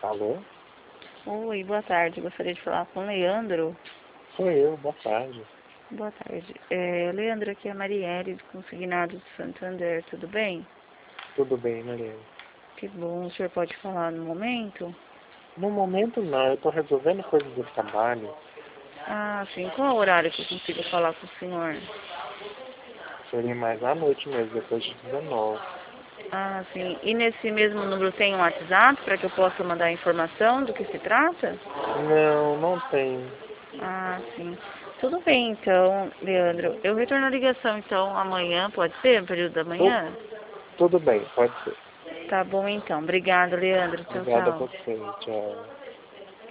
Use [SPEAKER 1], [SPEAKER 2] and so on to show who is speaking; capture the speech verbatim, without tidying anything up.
[SPEAKER 1] Alô?
[SPEAKER 2] Oi, boa tarde. Gostaria de falar com o Leandro.
[SPEAKER 1] Sou eu, boa tarde.
[SPEAKER 2] Boa tarde. É, Leandro, aqui é a Marielle, do Consignado de Santander. Tudo bem?
[SPEAKER 1] Tudo bem, Mariana?
[SPEAKER 2] Que bom. O senhor pode falar no momento?
[SPEAKER 1] No momento não, eu estou resolvendo coisas do trabalho.
[SPEAKER 2] Ah, sim. Qual é o horário que eu consigo falar com o senhor?
[SPEAKER 1] Seria mais à noite mesmo, depois de dezenove.
[SPEAKER 2] Ah, sim. E nesse mesmo número tem um WhatsApp para que eu possa mandar informação do que se trata?
[SPEAKER 1] Não, não tem.
[SPEAKER 2] Ah, sim. Tudo bem, então, Leandro. Eu retorno a ligação, então, amanhã, pode ser? No período da
[SPEAKER 1] Tu-
[SPEAKER 2] manhã?
[SPEAKER 1] tudo bem, pode ser.
[SPEAKER 2] Tá bom, então. Obrigada, Leandro. Tchau,
[SPEAKER 1] Obrigado a
[SPEAKER 2] tchau.
[SPEAKER 1] você, tchau.